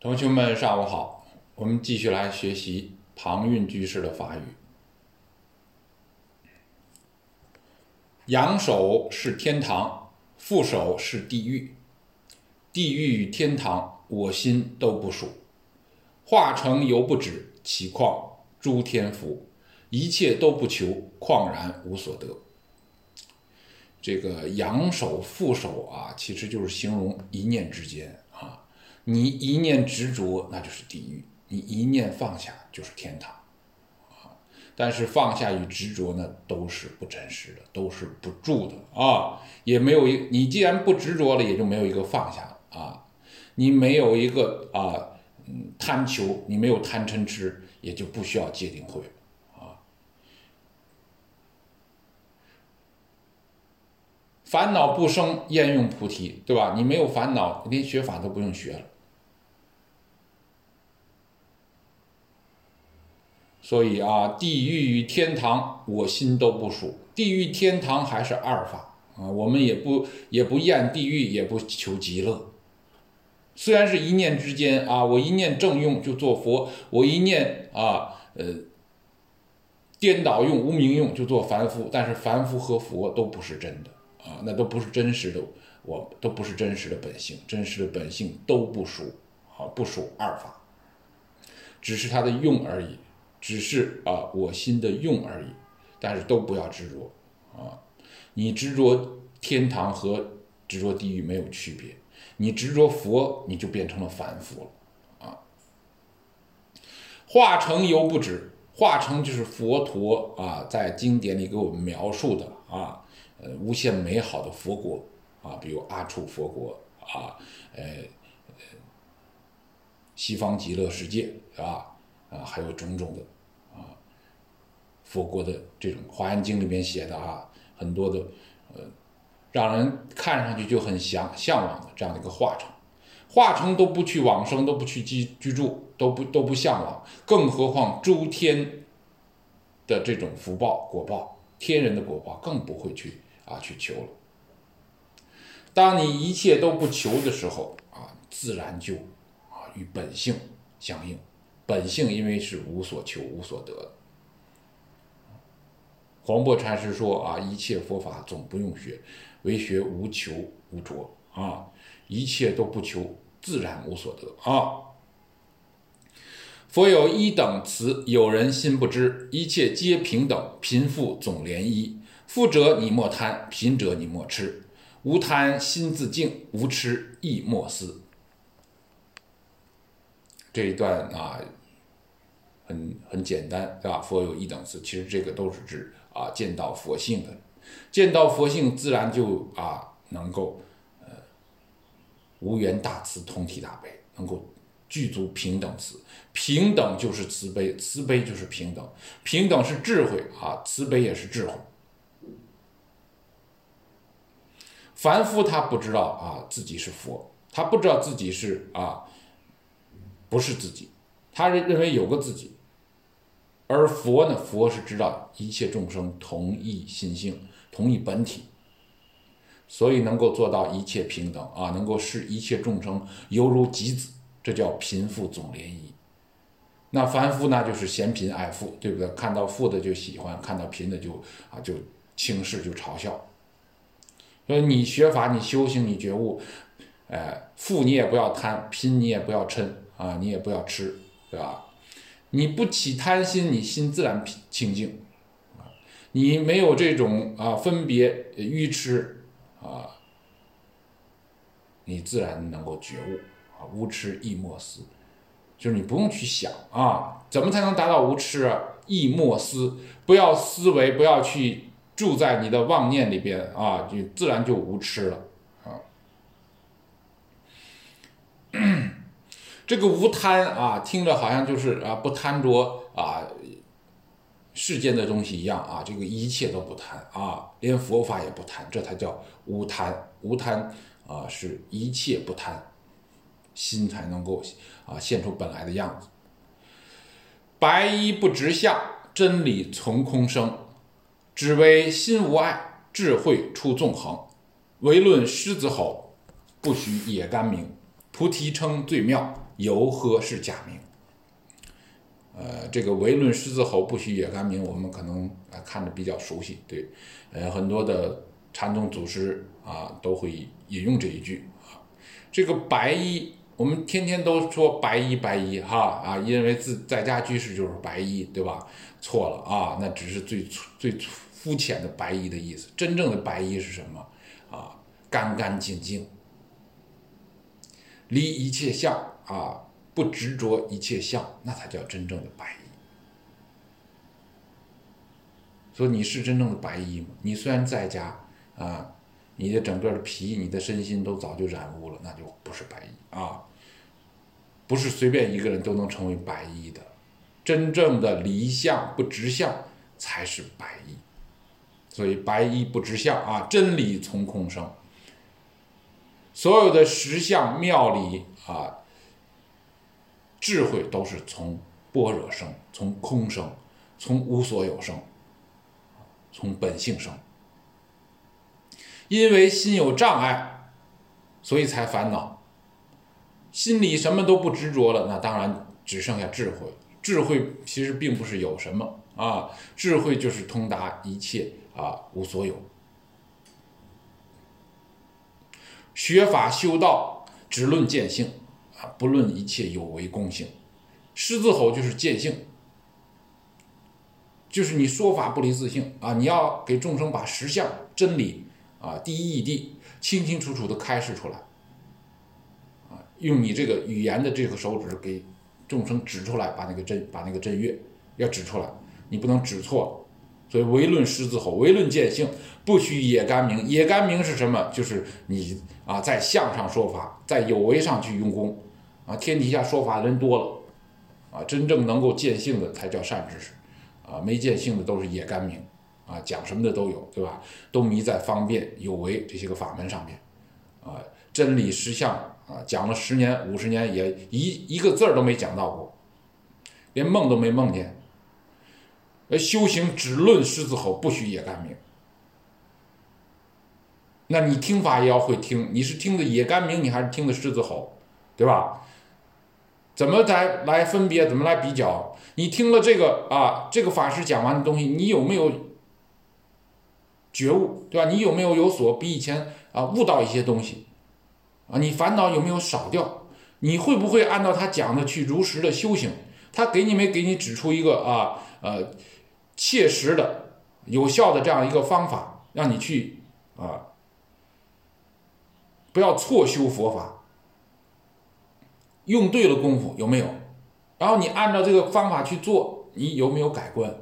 同学们上午好，我们继续来学习庞蕴居士的法语。阳首是天堂，父首是地狱。地狱与天堂，我心都不属。化成犹不止，其况诸天福。一切都不求，旷然无所得。这个阳首、父首啊，其实就是形容一念之间啊。你一念执着，那就是地狱；你一念放下，就是天堂啊。但是放下与执着呢，都是不真实的，都是不住的啊。也没有你既然不执着了，也就没有一个放下啊。你没有一个贪求，你没有贪嗔痴，也就不需要戒定慧。烦恼不生，焉用菩提，对吧？你没有烦恼，连学法都不用学了。所以啊，地狱与天堂，我心都不属。地狱天堂还是二法啊，我们也不厌地狱，也不求极乐。虽然是一念之间啊，我一念正用就做佛，我一念颠倒用、无明用就做凡夫，但是凡夫和佛都不是真的。那都不是真实的，都不是真实的本性，真实的本性都不属不属二法，只是它的用而已，只是我心的用而已，但是都不要执着你执着天堂和执着地狱没有区别，你执着佛，你就变成了凡夫了化成犹不止，化成就是佛陀在经典里给我们描述的无限美好的佛国比如阿处佛国西方极乐世界还有种种的佛国的这种华严经里面写的很多的让人看上去就很向往的这样的一个化成都不去往生，都不去居住，都不向往，更何况诸天的这种福报果报，天人的果报更不会去求了。当你一切都不求的时候自然就与本性相应。本性因为是无所求无所得的。黄檗禅师说一切佛法总不用学，唯学无求无着一切都不求，自然无所得佛有一等词，有人心不知，一切皆平等，贫富总连一。富者你莫贪，贫者你莫痴。无贪心自净，无痴亦莫思。这一段很简单，对吧？佛有一等词，其实这个都是指见到佛性的，见到佛性自然就能够无缘大慈，同体大悲，能够具足平等慈。平等就是慈悲，慈悲就是平等，平等是智慧慈悲也是智慧。凡夫他不知道自己是佛，他不知道自己是不是自己，他认为有个自己。而佛呢，佛是知道一切众生同一心性，同一本体，所以能够做到一切平等能够视一切众生犹如己子，这叫贫富总联一。那凡夫呢，就是嫌贫爱富，对不对？看到富的就喜欢，看到贫的就轻视，就嘲笑。所以你学法，你修行，你觉悟，富你也不要贪，贫你也不要嗔你也不要痴，对吧？你不起贪心，你心自然清净你没有这种分别愚痴你自然能够觉悟无痴亦莫思，就是你不用去想怎么才能达到无痴亦莫思，不要思维，不要去住在你的妄念里边就自然就无痴了这个无贪听着好像就是不贪着世间的东西一样这个一切都不贪连佛法也不贪，这才叫无贪。无贪是一切不贪，心才能够现出本来的样子。白衣不执相，真理从空生。只为心无碍，智慧出纵横。唯论狮子吼，不许野干鸣。菩提称最妙， 由何是假名？这个唯论狮子吼，不许野干鸣，我们可能看着比较熟悉，对，很多的禅宗祖师都会引用这一句这个白衣，我们天天都说白衣白衣因为在家居士就是白衣，对吧？错了那只是最肤浅的白衣的意思。真正的白衣是什么干干净净，离一切相不执着一切相，那才叫真正的白衣。所以你是真正的白衣吗？你虽然在家你的整个的皮，你的身心都早就染污了，那就不是白衣不是随便一个人都能成为白衣的。真正的离相不执相才是白衣。所以白衣不执相真理从空生。所有的实相妙理智慧都是从般若生，从空生，从无所有生，从本性生。因为心有障碍，所以才烦恼。心里什么都不执着了，那当然只剩下智慧。智慧其实并不是有什么智慧就是通达一切无所有。学法修道只论见性不论一切有为共性。狮子吼就是见性，就是你说法不离自性你要给众生把实相真理第一义谛清清楚楚的开示出来用你这个语言的这个手指给众生指出来，把那个真月要指出来，你不能指错。所以唯论狮子吼，唯论见性，不许野干鸣。野干鸣是什么？就是你在相上说法，在有为上去用功天底下说法的人多了真正能够见性的才叫善知识没见性的都是野干鸣讲什么的都有，对吧？都迷在方便有为这些个法门上面真理实相讲了10年50年也一个字都没讲到过，连梦都没梦见。修行只论狮子吼，不许野干鸣。那你听法也要会听，你是听的野干鸣，你还是听的狮子吼，对吧？怎么来分别，怎么来比较？你听了这个法师讲完的东西，你有没有觉悟，对吧？你有没有所比以前悟到一些东西你烦恼有没有少掉？你会不会按照他讲的去如实的修行？他没给你指出一个切实的有效的这样一个方法，让你去不要错修佛法，用对了功夫有没有？然后你按照这个方法去做，你有没有改观？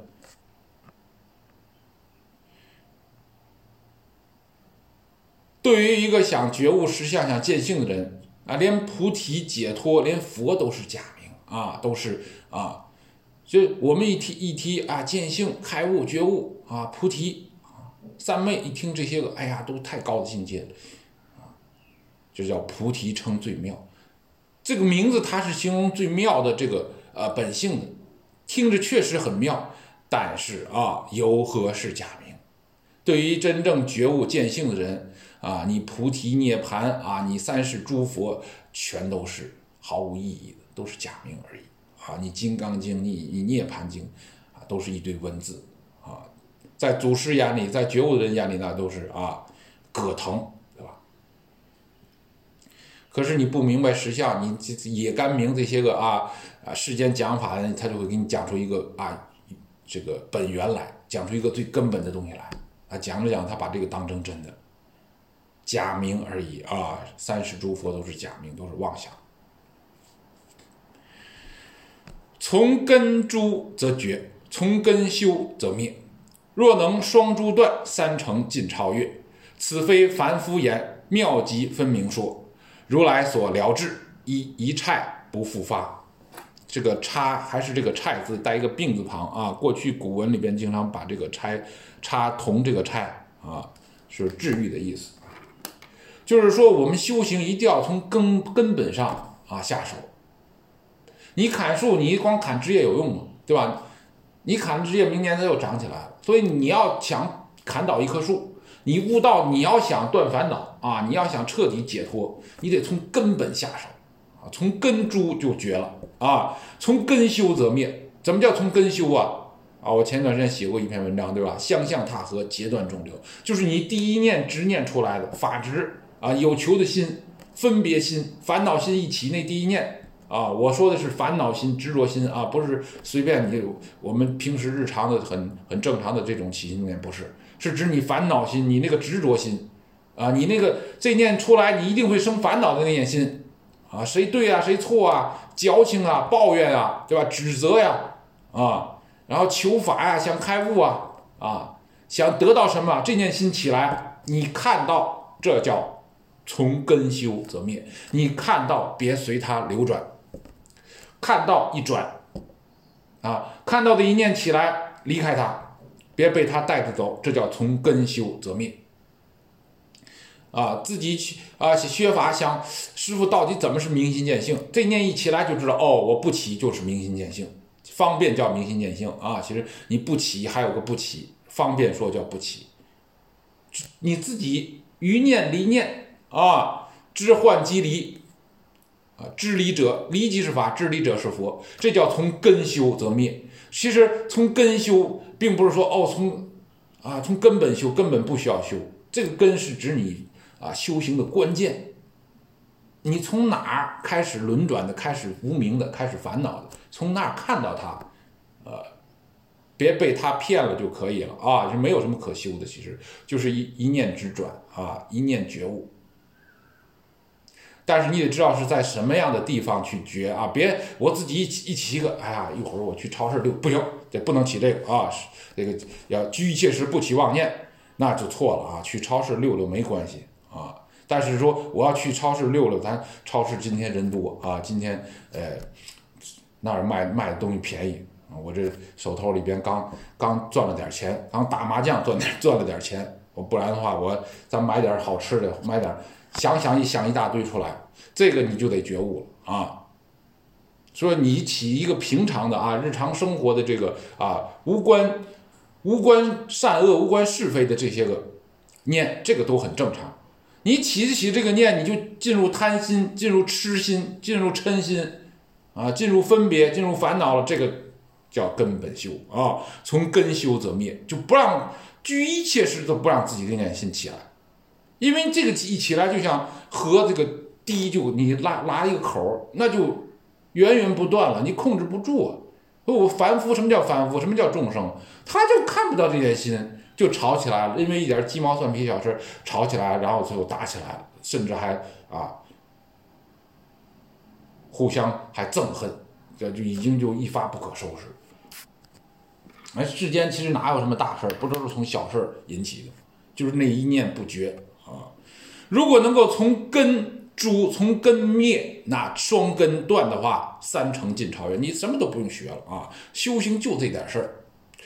对于一个想觉悟实相、想见性的人连菩提解脱，连佛都是假名都是就我们一提见性、开悟、觉悟菩提三昧，一听这些个，哎呀，都太高的境界了就叫菩提称最妙。这个名字它是形容最妙的这个本性的，听着确实很妙，但是由何是假名？对于真正觉悟见性的人你菩提涅槃你三世诸佛全都是毫无意义的，都是假名而已你金刚经、你涅槃经都是一堆文字在祖师眼里，在觉悟的人眼里那都是葛藤，对吧？可是你不明白实相，你野干鸣这些个世间讲法的人，他就会给你讲出一个这个本源来，讲出一个最根本的东西来讲着讲他把这个当成真的，假名而已三世诸佛都是假名，都是妄想。从根诸则绝，从根修则灭。若能双诸断，三成尽超越。此非凡夫言，妙极分明说。如来所疗治，一拆不复发。这个叉还是这个拆字带一个病字旁过去古文里边经常把这个叉同这个拆是治愈的意思。就是说我们修行一定要从根本上下手。你砍树，你光砍枝叶有用吗？对吧？你砍枝叶，明年它又长起来了。所以你要想砍倒一棵树，你悟道，你要想断烦恼你要想彻底解脱，你得从根本下手啊，从根诛就绝了啊，从根修则灭。怎么叫从根修啊？我前段时间写过一篇文章，对吧？相向踏合，截断众流，就是你第一念执念出来的法执啊，有求的心、分别心、烦恼心一起，那第一念啊，我说的是烦恼心、执着心啊，不是随便我们平时日常的很正常的这种起心动念，不是，是指你烦恼心，你那个执着心啊，你那个这念出来，你一定会生烦恼的那念心啊，谁对啊，谁错啊，矫情啊，抱怨啊，对吧？指责呀啊。然后求法呀，想开悟啊，想得到什么，这念心起来，你看到这叫从根修则灭。你看到别随它流转，看到一转啊，看到的一念起来，离开它，别被它带着走，这叫从根修则灭。自己去学法想师父到底怎么是明心见性，这念一起来就知道我不起就是明心见性。方便叫明心见性啊，其实你不起还有个不起，方便说叫不起。你自己余念离念啊，知幻即离啊，知离者离即是法，知离者是佛，这叫从根修则灭。其实从根修，并不是说从根本修，根本不需要修。这个根是指你修行的关键。你从哪儿开始轮转的，开始无明的，开始烦恼的，从那儿看到它，别被它骗了就可以了啊，就没有什么可修的，其实就是一念之转啊，一念觉悟。但是你得知道是在什么样的地方去觉啊，别我自己一起一个，一会儿我去超市溜，不行，这不能起这个啊，这个要居一切时不起妄念，那就错了啊，去超市溜溜没关系啊。但是说我要去超市溜溜，咱超市今天人多啊，今天那儿卖的东西便宜，我这手头里边刚赚了点钱，刚打麻将赚了点钱，不然的话咱买点好吃的，买点想一大堆出来，这个你就得觉悟了啊。所以你起一个平常的日常生活的这个无关善恶、无关是非的这些个念，这个都很正常。你起这个念，你就进入贪心，进入痴心，进入嗔心进入分别，进入烦恼了，这个叫根本修啊。从根修则灭，就不让居一切事都不让自己的念心起来，因为这个一起来就像河这个堤，就你拉一个口，那就源源不断了，你控制不住我凡夫，什么叫凡夫？什么叫众生？他就看不到这点心，就吵起来了，因为一点鸡毛蒜皮小事吵起来，然后最后打起来了，甚至还互相还憎恨，这就已经就一发不可收拾。世间其实哪有什么大事，不都是从小事引起的，就是那一念不绝如果能够从根诛，从根灭，那双根断的话，三成尽超越，你什么都不用学了修行就这点事儿。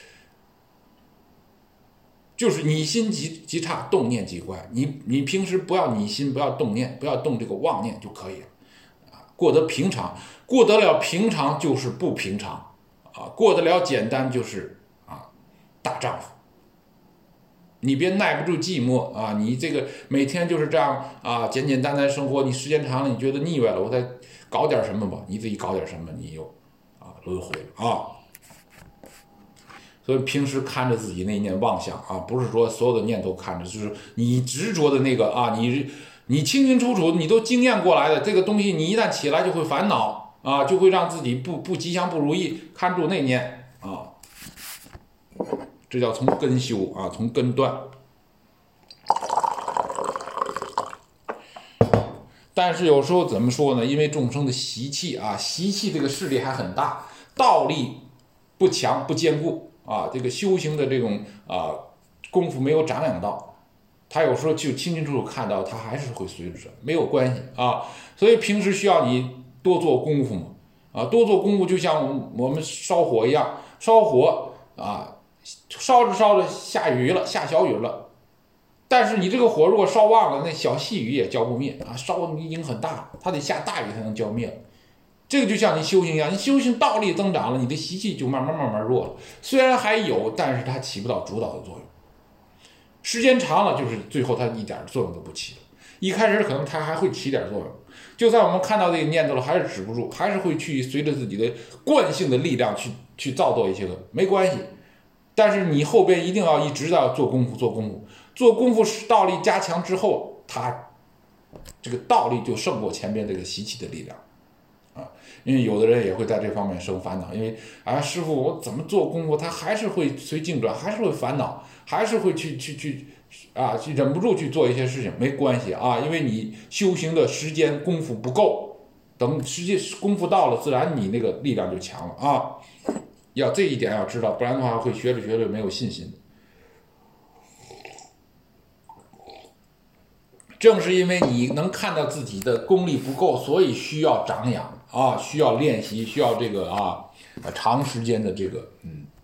就是你心即差，动念即乖。你平时不要你心，不要动念，不要动这个妄念就可以了过得平常，过得了平常就是不平常过得了简单就是大丈夫。你别耐不住寂寞你这个每天就是这样简简单单生活，你时间长了你觉得腻歪了，我再搞点什么吧，你自己搞点什么，你又轮回了所以平时看着自己那念妄想不是说所有的念都看着，就是你执着的那个你清清楚楚，你都经验过来的这个东西，你一旦起来就会烦恼就会让自己不吉祥不如意，看住那念这叫从根修从根断。但是有时候怎么说呢？因为众生的习气习气这个势力还很大，道力不强不坚固这个修行的这种功夫没有长养到，他有时候就清清楚楚看到，他还是会随着没有关系所以平时需要你多做功夫嘛多做功夫，就像我们烧火一样，烧火烧着下雨了，下小雨了，但是你这个火如果烧旺了，那小细雨也浇不灭烧已经很大了，它得下大雨才能浇灭了。这个就像你修行一样，你修行道力增长了，你的习气就慢慢弱了，虽然还有，但是它起不到主导的作用，时间长了就是最后它一点作用都不起了。 一开始可能它还会起点作用，就算我们看到这个念头了，还是止不住，还是会去随着自己的惯性的力量去造作一些个，没关系。但是你后边一定要一直要做功夫，做功夫道力加强之后，它这个道力就胜过前边这个习气的力量啊。因为有的人也会在这方面生烦恼，因为师傅我怎么做功夫，他还是会随境转，还是会烦恼，还是会去忍不住去做一些事情，没关系啊，因为你修行的时间功夫不够，等时间功夫到了，自然你那个力量就强了啊。要这一点要知道，不然的话会学着没有信心。正是因为你能看到自己的功力不够，所以需要长养啊，需要练习，需要这个长时间的这个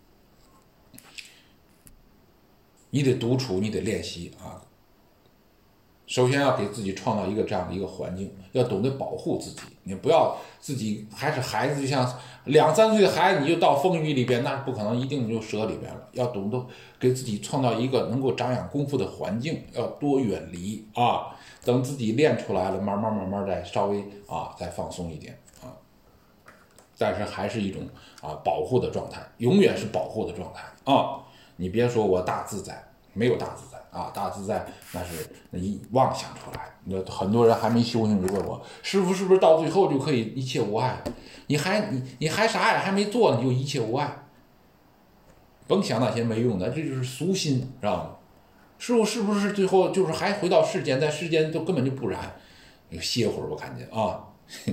你得独处，你得练习啊。首先要给自己创造一个这样的一个环境，要懂得保护自己。你不要自己还是孩子，就像2、3岁的孩子，你就到风雨里边，那不可能，一定就折里边了。要懂得给自己创造一个能够长养功夫的环境，要多远离啊。等自己练出来了，慢慢再稍微再放松一点啊。但是还是一种保护的状态，永远是保护的状态啊。你别说我大自在，没有大自在啊，大自在那是你妄想出来。那很多人还没修行就问我，师傅是不是到最后就可以一切无碍？你还啥呀？还没做呢，你就一切无碍？甭想那些没用的，这就是俗心，知道吗？师傅是不是最后就是还回到世间，在世间都根本就不然？歇会儿我感觉啊，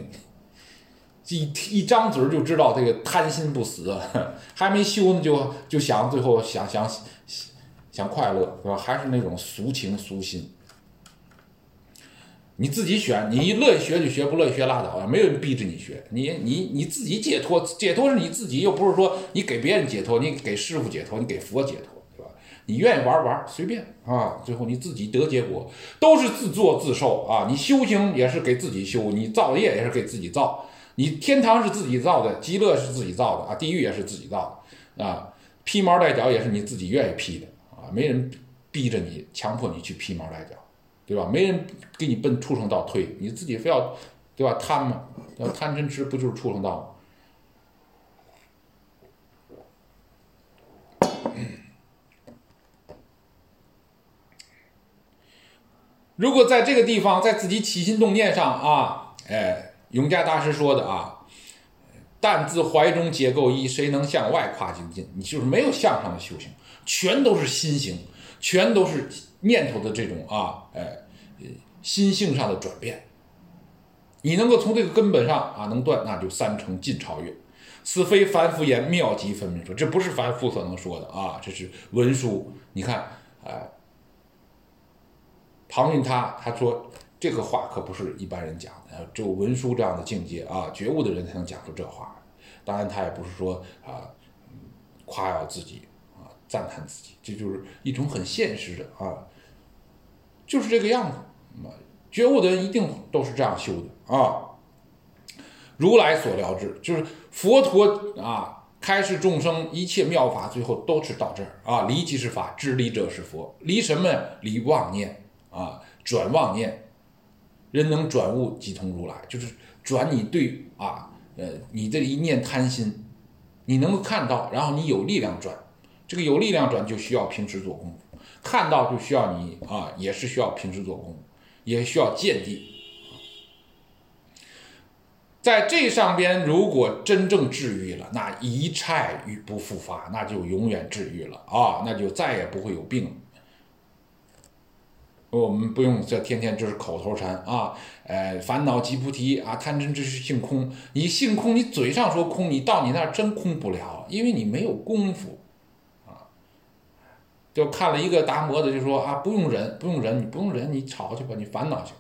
一张嘴就知道这个贪心不死，还没修呢就想最后想快乐，是吧？还是那种俗情俗心。你自己选，你乐意学就学，不乐意学拉倒，没有人逼着你学。你自己解脱，解脱是你自己，又不是说你给别人解脱，你给师傅解脱，你给佛解脱，对吧？你愿意玩随便啊，最后你自己得结果，都是自作自受啊。你修行也是给自己修，你造业也是给自己造。你天堂是自己造的，极乐是自己造的啊，地狱也是自己造的啊，披毛戴角也是你自己愿意披的啊，没人逼着你，强迫你去披毛戴角。对吧？没人给你奔畜生道推，你自己非要，对吧？贪嘛，贪嗔痴不就是畜生道吗？如果在这个地方，在自己起心动念上永嘉大师说的但自怀中解构一，谁能向外跨精进？你就是没有向上的修行，全都是心行，全都是念头的这种心性上的转变。你能够从这个根本上能断，那就3成尽超越。此非凡夫言，妙极分明说，这不是凡夫所能说的这是文殊。你看庞云他说这个话可不是一般人讲的，只有文殊这样的境界觉悟的人才能讲出这话。当然他也不是说夸耀自己赞叹自己，这就是一种很现实的就是这个样子。觉悟的人一定都是这样修的如来所了知，就是佛陀开示众生一切妙法，最后都是到这儿离即是法，知离者是佛。离什么呀？离妄念转妄念。人能转悟即同如来，就是转你对你这一念贪心，你能够看到，然后你有力量转。这个有力量转就需要平时做功夫，看到就需要你也是需要平时做功夫，也需要见地。在这上边，如果真正治愈了，那一拆与不复发，那就永远治愈了那就再也不会有病了。我们不用这天天就是口头禅烦恼即菩提贪嗔痴是性空。你性空，你嘴上说空，你到你那儿真空不了，因为你没有功夫就看了一个达摩的，就说不用忍，你不用忍，你吵去吧，你烦恼去。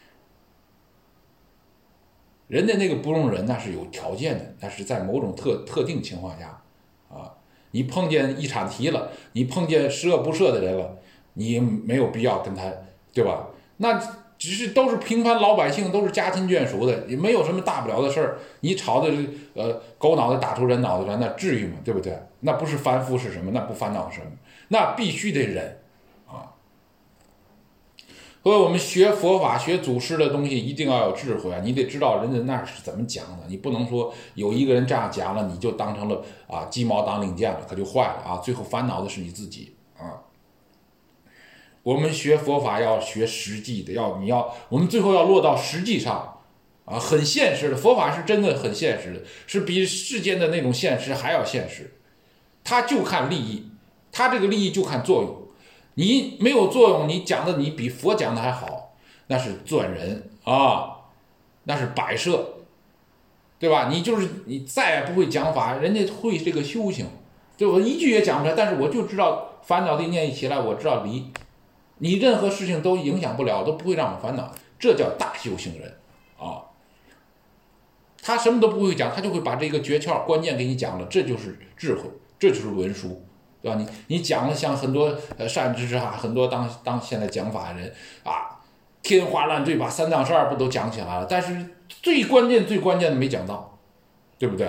人家那个不用忍，那是有条件的，那是在某种特定情况下你碰见一铲题了，你碰见十恶不赦的人了，你没有必要跟他，对吧？那只是都是平凡老百姓，都是家亲眷属的，也没有什么大不了的事儿。你吵的狗脑袋打出人脑袋来，那至于吗？对不对？那不是凡夫是什么？那不烦恼是什么？那必须得忍所以我们学佛法、学祖师的东西，一定要有智慧啊！你得知道人家那是怎么讲的，你不能说有一个人这样讲了，你就当成了鸡毛当令箭了，可就坏了啊！最后烦恼的是你自己啊！我们学佛法要学实际的，我们最后要落到实际上啊，很现实的。佛法是真的很现实的，是比世间的那种现实还要现实。它就看利益，它这个利益就看作用。你没有作用，你讲的你比佛讲的还好，那是钻人啊，那是摆设，对吧？你再也不会讲法，人家会这个修行，对我一句也讲不出来，但是我就知道烦恼的念一起来，我知道离，你任何事情都影响不了，都不会让我烦恼，这叫大修行人啊。他什么都不会讲，他就会把这个诀窍关键给你讲了，这就是智慧，这就是文书。对吧？你讲了，像很多善知识很多当现在讲法的人啊，天花乱坠把三藏十二部都讲起来了，但是最关键的没讲到，对不对？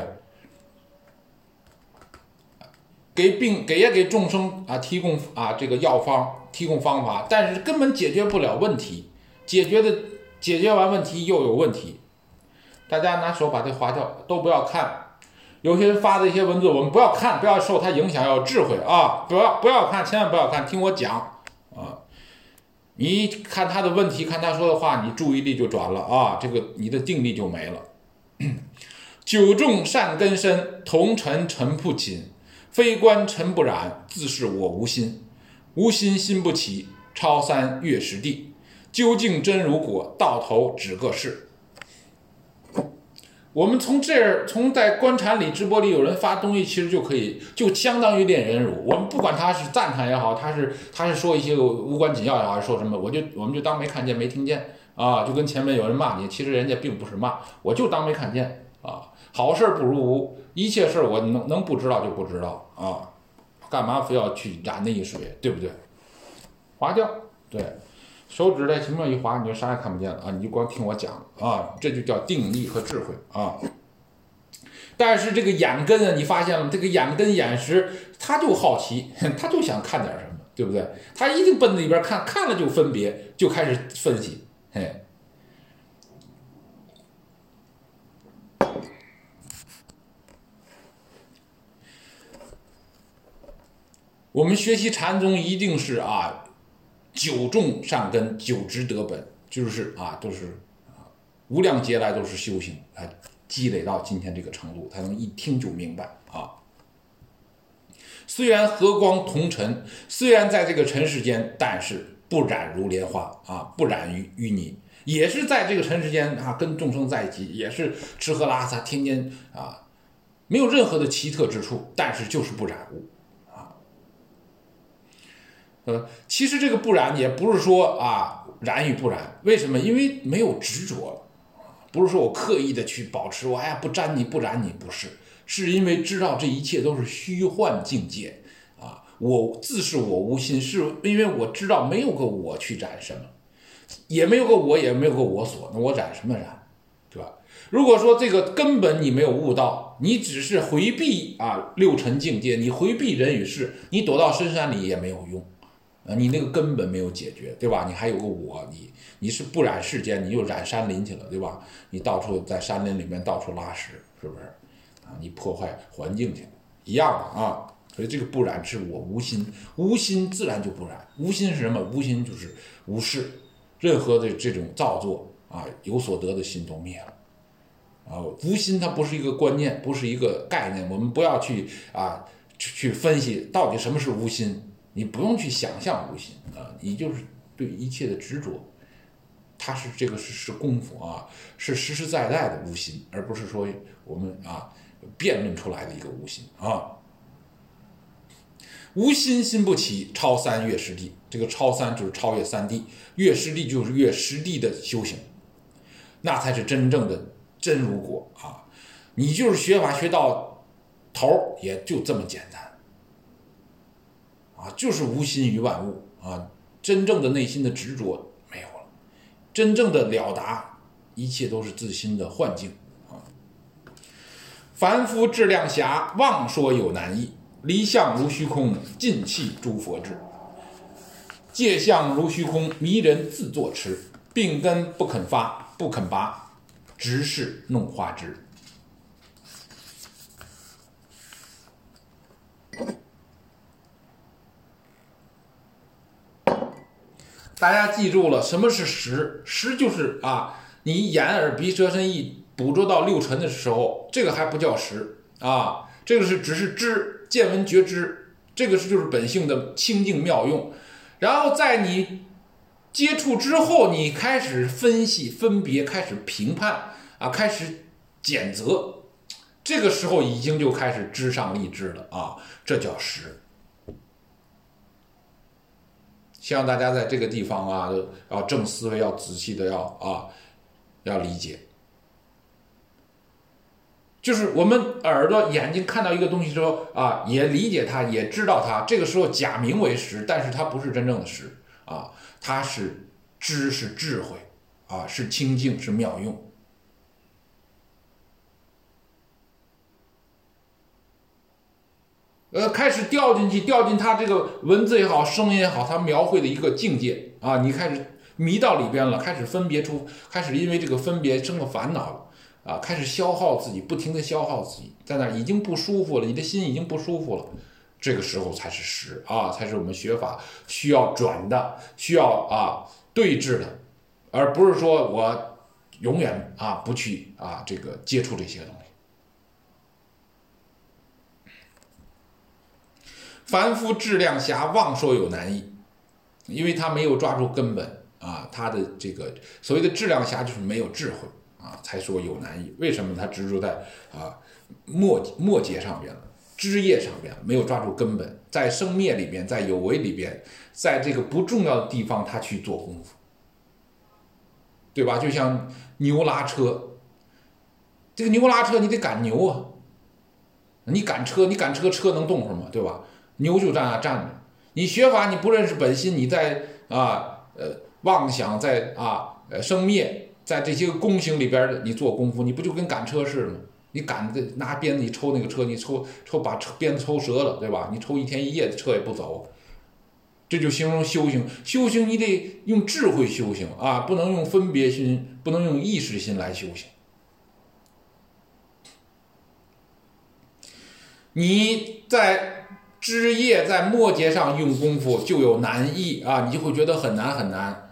给众生提供这个药方，提供方法，但是根本解决不了问题，解决完问题又有问题，大家拿手把它划掉，都不要看。有些人发的一些文字，我们不要看，不要受他影响，要有智慧啊！不要看，千万不要看，听我讲啊！你看他的问题，看他说的话，你注意力就转了啊，这个你的定力就没了。九众善根深，同尘尘不侵，非观尘不染，自是我无心。无心心不起，超三越实地。究竟真如果，到头只个事。我们从在观禅里直播里有人发东西，其实就相当于练忍辱。我们不管他是赞叹也好，他是说一些无关紧要也好，还是说什么，我们就当没看见没听见啊。就跟前面有人骂你，其实人家并不是骂，我就当没看见啊。好事不如无，一切事我能不知道就不知道啊，干嘛非要去染那一水，对不对？划掉，对。手指在前面一划，你就啥也看不见了啊！你就光听我讲啊，这就叫定力和智慧啊。但是这个眼根你发现了，这个眼根眼识，他就好奇，他就想看点什么，对不对？他一定奔那里边看，看了就分别，就开始分析，嘿。我们学习禅宗一定是九种善根，九直得本，就是都是无量劫来都是修行积累到今天这个程度，才能一听就明白啊。虽然和光同尘，虽然在这个尘世间，但是不染如莲花不染于淤泥，也是在这个尘世间跟众生在一起，也是吃喝拉撒，天天没有任何的奇特之处，但是就是不染污。其实这个不染也不是说染与不染，为什么？因为没有执着了，不是说我刻意的去保持我不沾你不染你，不是，是因为知道这一切都是虚幻境界我自是我无心，是因为我知道没有个我去染什么，也没有个我，也没有个我所，那我染什么染，对吧？如果说这个根本你没有悟到，你只是回避六尘境界，你回避人与事，你躲到深山里也没有用。你那个根本没有解决，对吧？你还有个我，你是不染世间，你就染山林去了，对吧？你到处在山林里面到处拉屎，是不是你破坏环境去了，一样的所以这个不染是我无心，无心自然就不染。无心是什么？无心就是无事，任何的这种造作有所得的心都灭了无心它不是一个观念，不是一个概念，我们不要去去分析到底什么是无心。你不用去想象无心你就是对一切的执着，它是这个是功夫是实实在在的无心，而不是说我们辩论出来的一个无心无心心不起，超三越实地。这个超三就是超越三地，越实地就是越实地的修行，那才是真正的真如果你就是学法学到头也就这么简单就是无心于万物真正的内心的执着没有了，真正的了达一切都是自心的幻境凡夫质量狭，妄说有难易，离相如虚空，尽弃诸佛智。 借相如虚空，迷人自作痴。病根不肯发，不肯拔，直是弄花枝。大家记住了，什么是识？识就是你眼耳鼻舌身意捕捉到六尘的时候，这个还不叫识这个只是知，见闻觉知，这个就是本性的清净妙用。然后在你接触之后，你开始分析、分别，开始评判开始检责，这个时候已经就开始知上立知了这叫识。希望大家在这个地方要正思维，要仔细的要理解。就是我们耳朵、眼睛看到一个东西之后也理解它，也知道它，这个时候假名为识，但是它不是真正的识它是知，是智慧是清净，是妙用。开始掉进它这个文字也好，声音也好，它描绘的一个境界你开始迷到里边了，开始分别出，开始因为这个分别生了烦恼了开始消耗自己，不停的消耗自己，在那已经不舒服了，你的心已经不舒服了，这个时候才是识才是我们学法需要转的，需要对治的，而不是说我永远不去这个接触这些东西。凡夫质量狭，妄说有难易，因为他没有抓住根本他的这个所谓的质量狭就是没有智慧才说有难易。为什么他执着在末节上边了，枝叶上边没有抓住根本，在生灭里边，在有为里边，在这个不重要的地方他去做功夫，对吧？就像牛拉车，这个牛拉车你得赶牛你赶车，车能动什么，对吧？牛就站着。你学法你不认识本心，你在妄想，在生灭，在这些功行里边你做功夫，你不就跟赶车似的吗？你赶着拿鞭子一抽那个车，你抽把鞭子抽折了，对吧？你抽一天一夜的车也不走。这就形容修行。修行你得用智慧修行不能用分别心，不能用意识心来修行。你在枝叶在末节上用功夫就有难易你就会觉得很难很难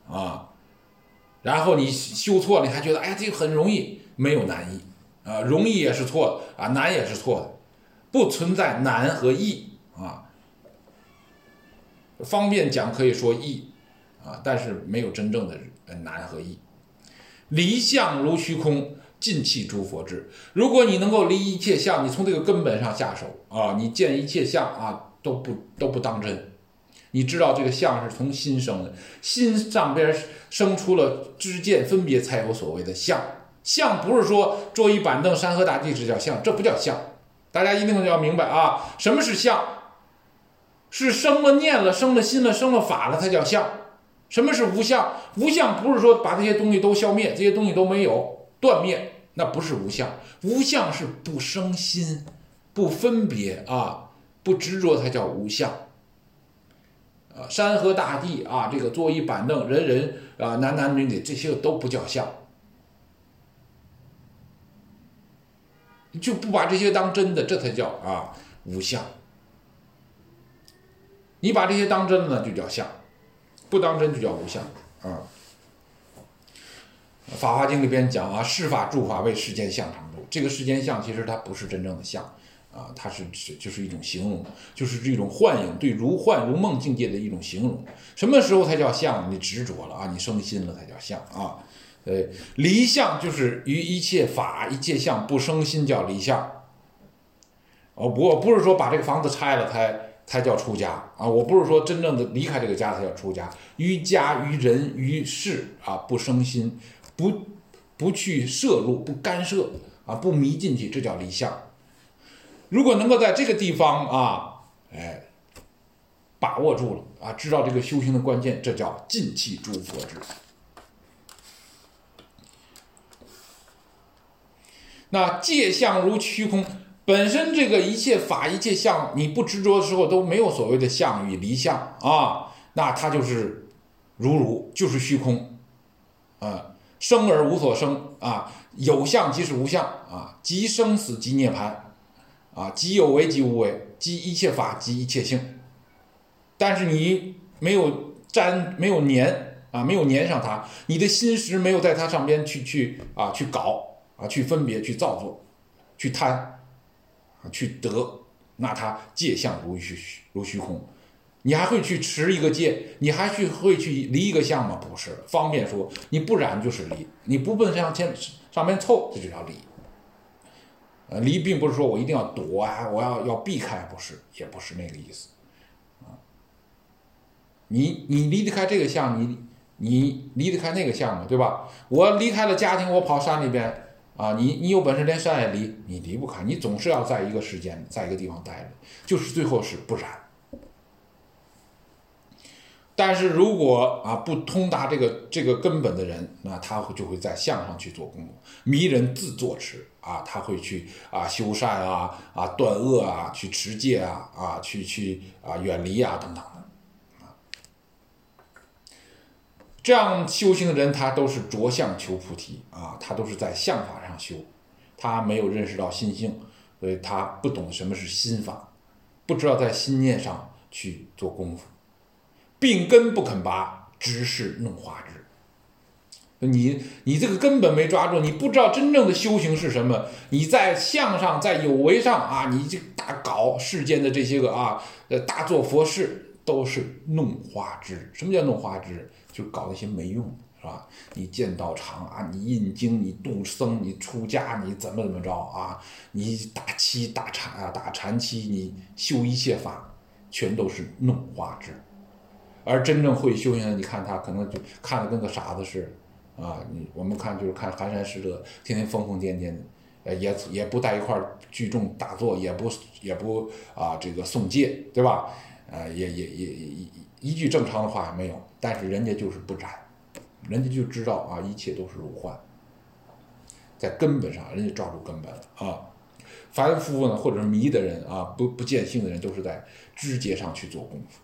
然后你修错了，你还觉得这个很容易，没有难易容易也是错的难也是错的，不存在难和易方便讲可以说易但是没有真正的难和易。离相如虚空，尽弃诸佛智。如果你能够离一切相，你从这个根本上下手你见一切相都不当真。你知道这个相是从心生的，心上边生出了知见分别，才有所谓的相。相不是说桌椅板凳山河大地这叫相，这不叫相。大家一定要明白什么是相？是生了念了，生了心了，生了法了才叫相。什么是无相？无相不是说把这些东西都消灭，这些东西都没有断灭，那不是无相。无相是不生心，不分别不执着才叫无相。山河大地这个桌椅板凳，人人男男女女，这些都不叫相。就不把这些当真的，这才叫无相。你把这些当真了，就叫相；不当真就叫无相法华经里边讲世法住法为世间相常住。这个世间相其实它不是真正的相它就是一种形容，就是这种幻影，对如幻如梦境界的一种形容。什么时候才叫相？你执着了你生心了才叫相离相就是于一切法一切相不生心，叫离相我不是说把这个房子拆了才叫出家我不是说真正的离开这个家才叫出家。于家于人于事不生心，不去摄入，不干涉不迷进去，这叫离相。如果能够在这个地方把握住了知道这个修行的关键，这叫尽弃诸佛智。那戒相如虚空，本身这个一切法一切相，你不执着的时候都没有所谓的相与离相那他就是如就是虚空，生而无所生啊，有相即是无相啊，即生死即涅槃啊，即有为即无为，即一切法即一切性。但是你没有粘啊，没有粘上它，你的心识没有在它上边去搞啊，去分别，去造作，去贪啊，去得，那它界相如虚空。你还会去持一个戒，你还会去离一个相吗？不是，方便说，你不染就是离，你不奔上面凑，这就叫离。离并不是说我一定要躲啊，我要避开，不是，也不是那个意思啊。你离得开这个相，你离得开那个相嘛，对吧？我离开了家庭，我跑山里边啊，你有本事连山也离，你离不开，你总是要在一个时间，在一个地方待着，就是最后是不染。但是如果啊不通达这个根本的人，那他就会在相上去做功夫，迷人自作持啊，他会去啊修善啊断恶啊，去持戒啊去远离啊等等的啊。这样修行的人，他都是着相求菩提啊，他都是在相法上修，他没有认识到心性，所以他不懂什么是心法，不知道在心念上去做功夫。病根不肯拔，直是弄花枝。你这个根本没抓住，你不知道真正的修行是什么。你在相上，在有为上啊，你这大搞世间的这些个大做佛事，都是弄花枝。什么叫弄花枝？就搞那些没用的，是吧？你建道场啊，你印经，你度僧，你出家，你怎么着啊？你打七打禅期，你修一切法，全都是弄花枝。而真正会修行的，你看他可能就看得跟个傻子似的啊！我们看就是看寒山使者，天天疯疯癫癫的，也不在一块聚众打坐，也不这个诵戒，对吧？也一句正常的话也没有，但是人家就是不染，人家就知道啊，一切都是如幻，在根本上人家抓住根本了啊！凡夫呢，或者是迷的人啊，不见性的人，都是在枝节上去做功夫。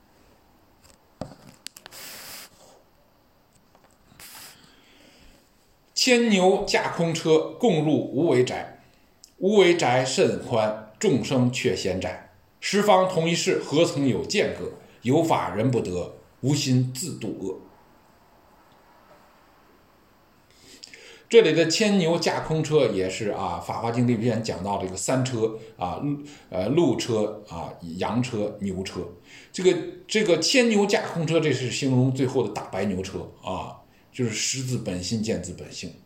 牵牛驾空车，共入无为宅。无为宅甚宽，众生却嫌窄。十方同一事，何曾有间隔？有法人不得，无心自度恶。这里的牵牛驾空车也是法华经里边讲到这个三车鹿车羊车牛车。这个牵牛驾空车，这是形容最后的大白牛车就是识自本心，见自本性，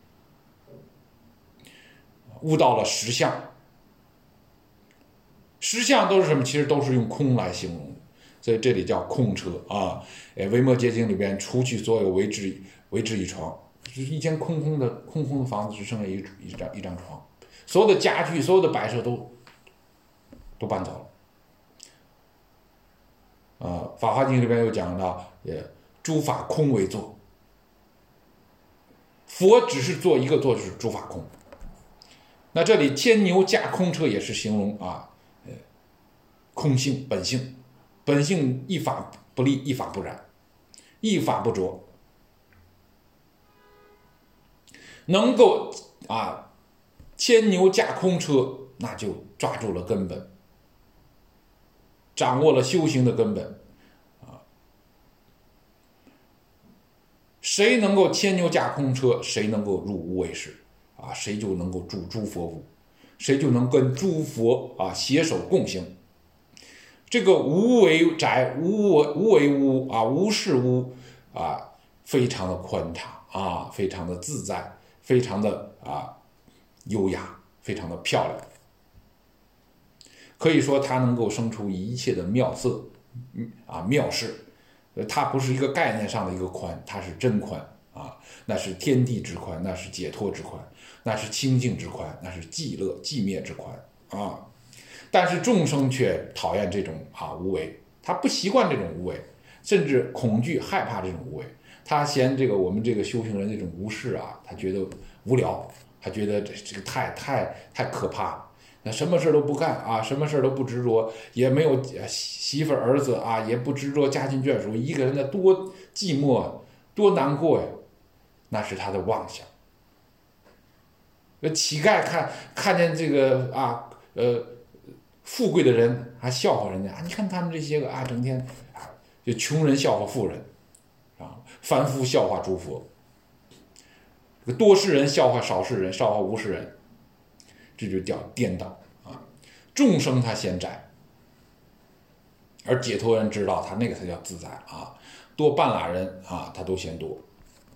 悟到了实相。实相都是什么？其实都是用空来形容的，所以这里叫空车维摩诘经里边，除去所有为之一床，就是一间空空的房子，只剩下一张床，所有的家具、所有的摆设都搬走了。法华经里边又讲到，诸法空为坐。佛只是做一个坐，就是诸法空。那这里牵牛驾空车也是形容空性本性，本性一法不立，一法不染，一法不着，能够牵牛驾空车，那就抓住了根本，掌握了修行的根本谁能够牵牛驾空车，谁能够入无为识谁就能够住诸佛屋，谁就能跟诸佛携手共行。这个无为宅、无为屋无事屋非常的宽敞非常的自在，非常的优雅，非常的漂亮。可以说它能够生出一切的妙色妙事。它不是一个概念上的一个宽，它是真宽那是天地之宽，那是解脱之宽，那是清净之宽，那是寂乐寂灭之宽但是众生却讨厌这种无为，他不习惯这种无为，甚至恐惧害怕这种无为。他嫌我们这个修行人这种无事他觉得无聊，他觉得这个太可怕了那什么事都不干啊，什么事都不执着，也没有媳妇儿子啊，也不执着家庭眷属，一个人的多寂寞多难过呀，那是他的妄想。乞丐看见这个啊富贵的人还笑话人家啊，你看他们这些个啊，整天啊就穷人笑话富人啊，凡夫笑话诸佛，这个多世人笑话少世人，笑话无世人，这就叫颠倒啊。众生他嫌窄，而解脱人知道他那个才叫自在啊。多半拉人啊，他都嫌多。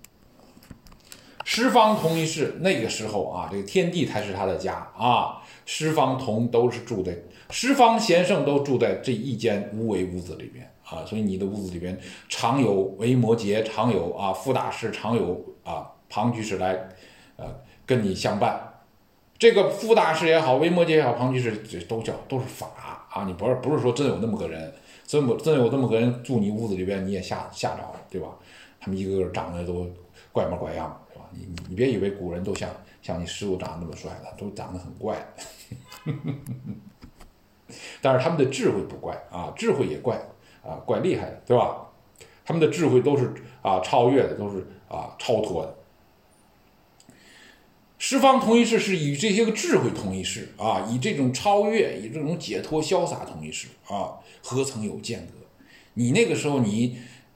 十方同一世，那个时候啊，这个天地才是他的家啊。十方同都是住在十方贤圣都住在这一间无为屋子里边啊，所以你的屋子里边常有维摩诘，常有啊傅大师，常有啊庞居士来跟你相伴。这个傅大师也好，维摩诘也好，庞居士都是法啊，你不是说真有那么个人，真有那么个人住你屋子里边，你也吓着了，对吧？他们一个个长得都怪模怪样，对吧？你别以为古人都像你师傅长得那么帅的，都长得很怪。但是他们的智慧不怪啊，智慧也怪啊，怪厉害的，对吧？他们的智慧都是啊超越的，都是啊超脱的。十方同一世是以这些个智慧同一世啊，以这种超越，以这种解脱潇洒同一世啊，何曾有间隔？你那个时候你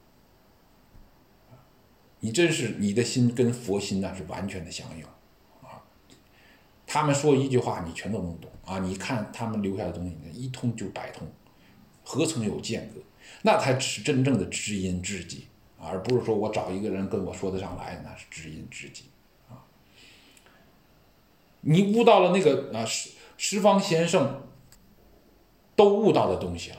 真是你的心跟佛心那是完全的相应啊。他们说一句话，你全都能懂啊！你看他们留下的东西，一通就百通，何曾有间隔？那才是真正的知音知己啊，而不是说我找一个人跟我说得上来，那是知音知己啊。你悟到了那个啊十方贤圣都悟到的东西了，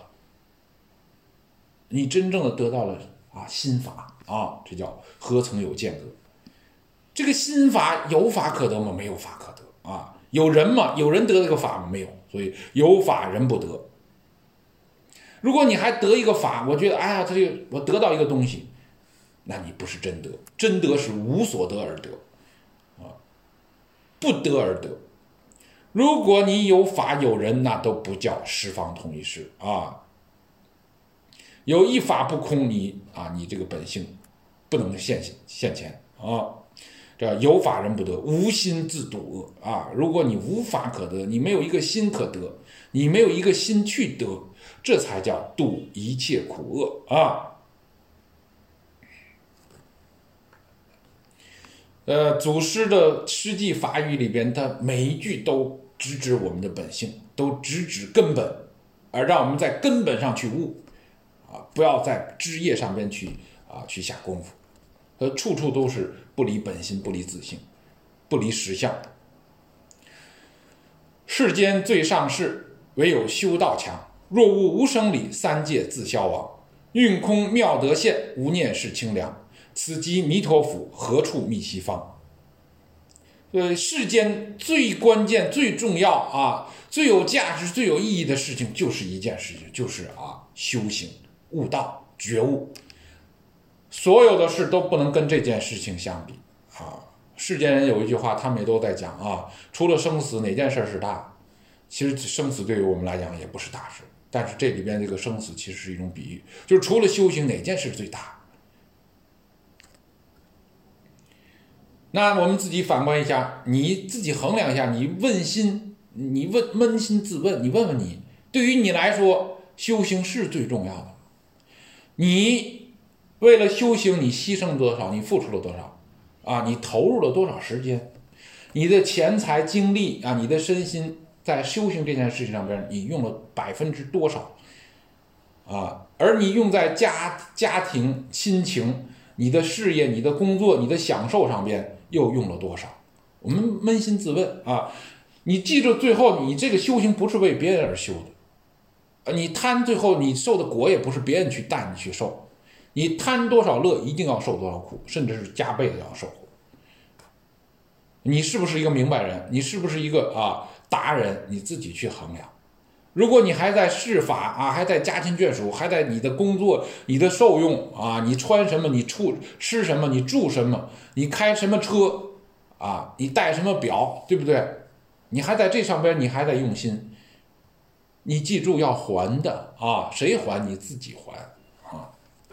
你真正的得到了啊心法啊，这叫何曾有间隔？这个心法有法可得吗？没有法可得啊。有人吗？有人得这个法吗？没有。所以有法人不得。如果你还得一个法，我觉得哎呀，这个我得到一个东西，那你不是真得。真得是无所得而得啊，不得而得。如果你有法有人，那都不叫十方同一世啊。有一法不空，你这个本性不能现前啊。这有法人不得，无心自度恶啊！如果你无法可得，你没有一个心可得，你没有一个心去得，这才叫度一切苦恶啊！祖师的诗记法语里边，他每一句都直指我们的本性，都直指根本，而让我们在根本上去悟啊，不要在枝叶上边去下功夫。处处都是不离本心，不离自性，不离实相。世间最上士，唯有修道强。若悟无生理，三界自消亡。运空妙德现，无念是清凉。此即弥陀府，何处觅西方？世间最关键、最重要啊，最有价值、最有意义的事情，就是一件事情，就是修行、悟道、觉悟。所有的事都不能跟这件事情相比啊！世间人有一句话，他们也都在讲啊，除了生死，哪件事是大？其实生死对于我们来讲也不是大事，但是这里边这个生死其实是一种比喻，就是除了修行，哪件事最大？那我们自己反观一下，你自己衡量一下，你扪心自问，你问问你，对于你来说，修行是最重要的。你为了修行，你牺牲多少？你付出了多少？你投入了多少时间？你的钱财精力你的身心在修行这件事情上边，你用了%多少？而你用在家庭、亲情、你的事业、你的工作、你的享受上边又用了多少？我们扪心自问你记住，最后你这个修行不是为别人而修的，你贪最后你受的果也不是别人去带你去受。你贪多少乐，一定要受多少苦，甚至是加倍的要受苦。你是不是一个明白人？你是不是一个达人？你自己去衡量。如果你还在事法还在家庭眷属，还在你的工作、你的受用你穿什么，你吃什么，你住什么，你开什么车你戴什么表，对不对？ 你还在这上边，你还在用心，你记住要还的啊，谁还？你自己还啊。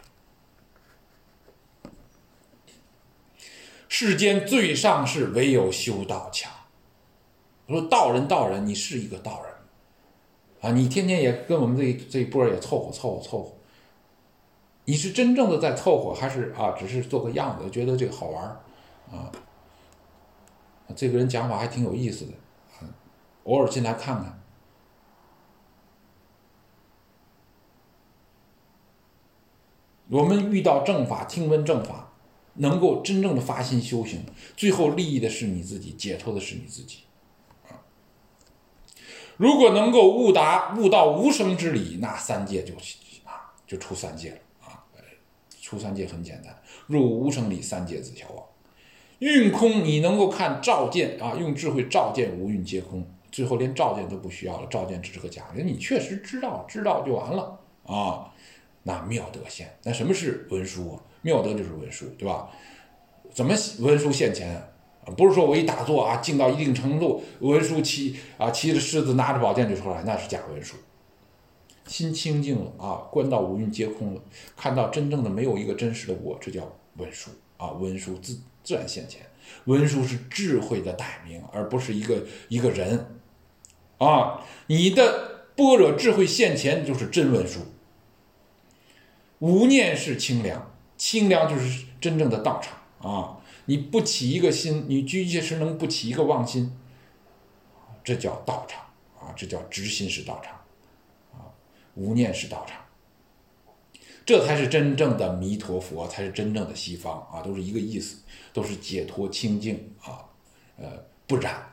世间最上士，唯有修道强。我说道人，你是一个道人啊，你天天也跟我们这一波也凑合，你是真正的在凑合，还是啊只是做个样子，觉得这个好玩啊？这个人讲法还挺有意思的，偶尔进来看看。我们遇到正法，听闻正法，能够真正的发心修行，最后利益的是你自己，解脱的是你自己。如果能够悟到无生之理，那三界就出三界了啊！出三界很简单，入无生理，三界自消亡。运空，你能够看照见啊，用智慧照见五蕴皆空，最后连照见都不需要了，照见只是个假的，你确实知道就完了啊。那妙德现，那什么是文殊啊？妙德就是文殊，对吧？怎么文殊现前？不是说我一打坐啊，静到一定程度，文殊骑着狮子，拿着宝剑就出来，那是假文殊。心清净了啊，观到五蕴皆空了，看到真正的没有一个真实的我，这叫文殊啊。文殊自然现前，文殊是智慧的代名，而不是一个人啊。你的般若智慧现前就是真文殊。无念是清凉，清凉就是真正的道场啊。你不起一个心，你居一切时能不起一个妄心，这叫道场啊，这叫直心是道场啊，无念是道场，这才是真正的弥陀佛，才是真正的西方啊，都是一个意思，都是解脱清净啊，不染。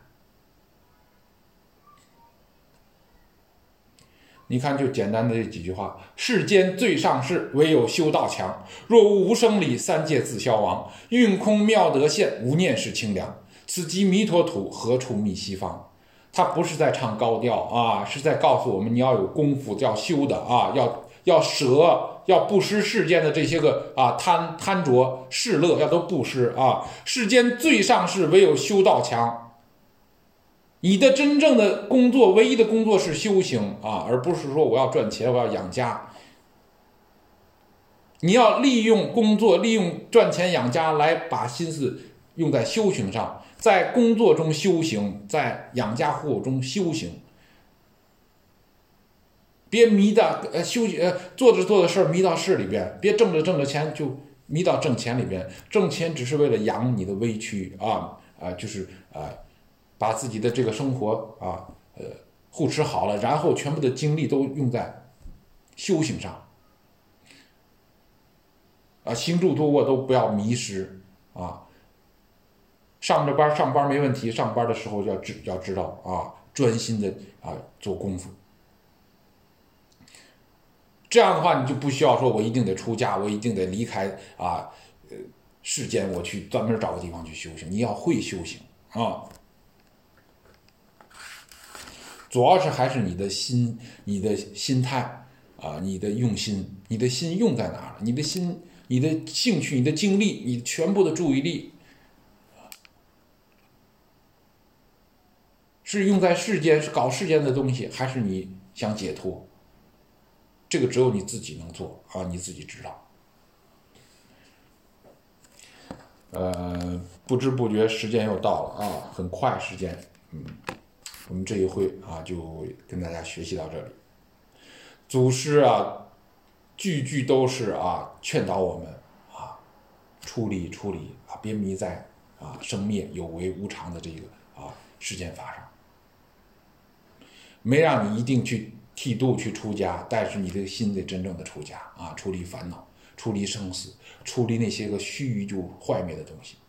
你看，就简单的这几句话：世间最上士，唯有修道强。若无无生理，三界自消亡。运空妙德现，无念是清凉。此即弥陀土，何处觅西方？他不是在唱高调啊，是在告诉我们，你要有功夫，要修的啊，要舍，要不失世间的这些个啊贪着世乐，要都不失啊。世间最上士，唯有修道强。你的真正的工作，唯一的工作是修行啊，而不是说我要赚钱，我要养家。你要利用工作，利用赚钱养家来把心思用在修行上，在工作中修行，在养家糊口中修行。别迷到做着事儿迷到事里边，别挣着钱就迷到挣钱里边，挣钱只是为了养你的微躯就是把自己的这个生活护持好了，然后全部的精力都用在修行上啊，行住坐卧都不要迷失啊。上班没问题，上班的时候要知道啊，专心的做功夫。这样的话，你就不需要说我一定得出家，我一定得离开世间，我去专门找个地方去修行。你要会修行啊。主要是还是你的心态你的用心，你的心用在哪儿？你的心、你的兴趣、你的精力、你全部的注意力，是用在世间，是搞世间的东西，还是你想解脱？这个只有你自己能做啊，你自己知道。不知不觉时间又到了啊，很快时间，我们这一回就跟大家学习到这里。祖师句句都是劝导我们出离别迷在生灭有为无常的这个世间法上，没让你一定去剃度去出家，但是你这个心得真正的出家出离烦恼，出离生死，出离那些个须臾就坏灭的东西。